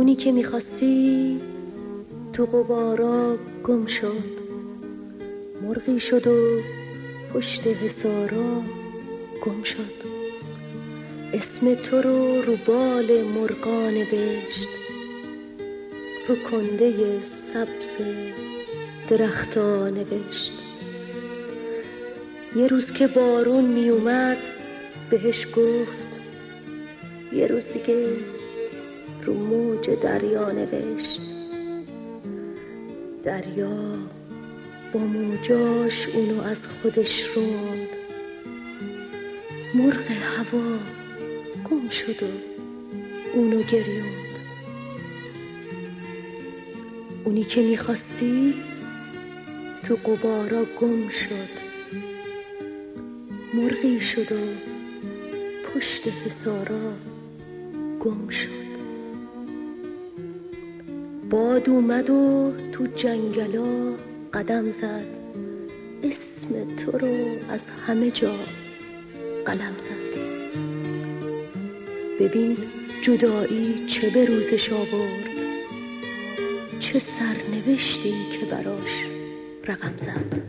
اونی که میخواستی تو غبارا گم شد، مرغی شد و پشت حصارا گم شد. اسم تو رو بال مرغا نوشت، رو کنده سبز درختا نوشت. یه روز که بارون می اومد بهش گفت، یه روز دیگه رو موج دریا نوشت. دریا با موجاش اونو از خودش روند، مرغ هوا گم شد و اونو گریوند. اونی که میخواستی تو غبارا گم شد، مرغی شد و پشت حصارا گم شد. باد اومد و تو جنگلا قدم زد، اسم تو رو از همه جا قلم زد. ببین جدایی چه به روزش آورد، چه سرنوشتی که براش رقم زد.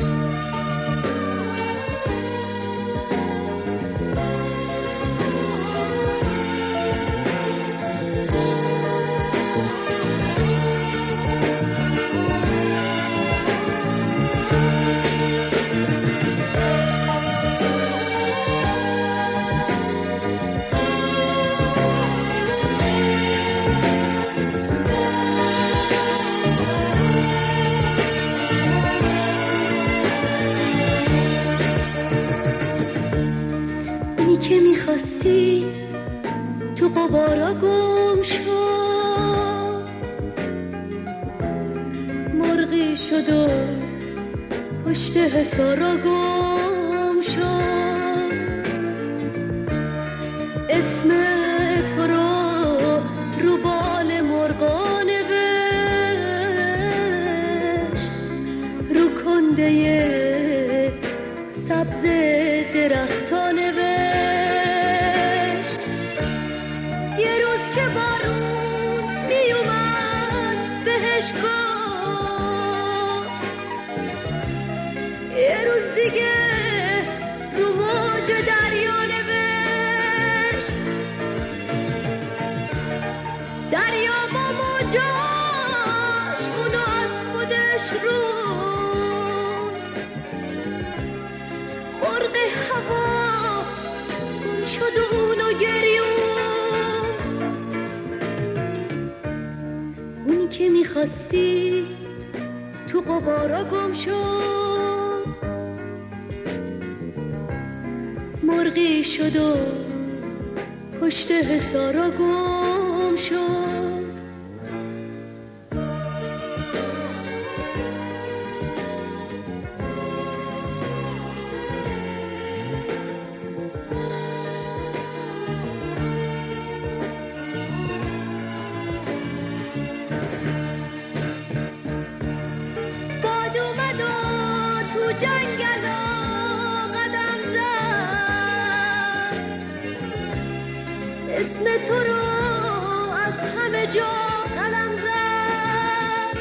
که میخواستی تو غبارا گم شد، مرغی شد و پشت حصارا گم شد. اسم تو رو بال مرغا نوشت، رو کنده سبز درختا نوشت. یه روز دیگه رو موج دریا نوشت. دریا با موجاش اونو از خودش روند، مرغ هوا گم شد و اونو گریوند. اونی که میخواستی تو غبارا گم شد، مرغی شد و پشت حصارا گم شد. باد اومد و تو جنگلا قدم زد، اسم تو رو از همه جا قلم زد.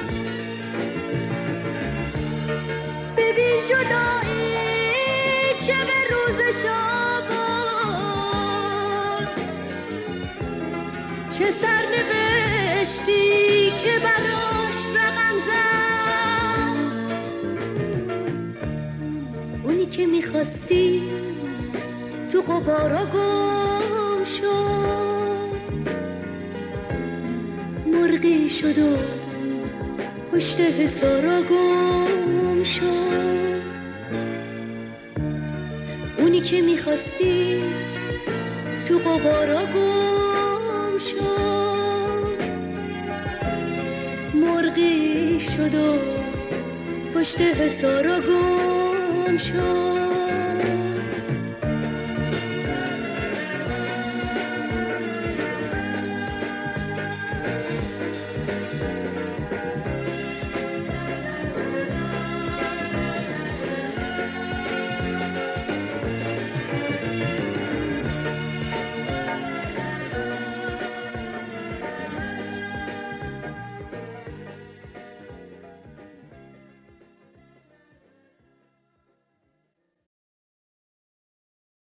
ببین جدایی چه به روزش آورد، چه سرنوشتی که براش رقم زد. اونی که میخواستی تو غبارا گم شد، مرغی شد و پشت حصارا گم شد. اونی که میخواستی تو غبارا گم شد، مرغی شد و پشت حصارا گم شد.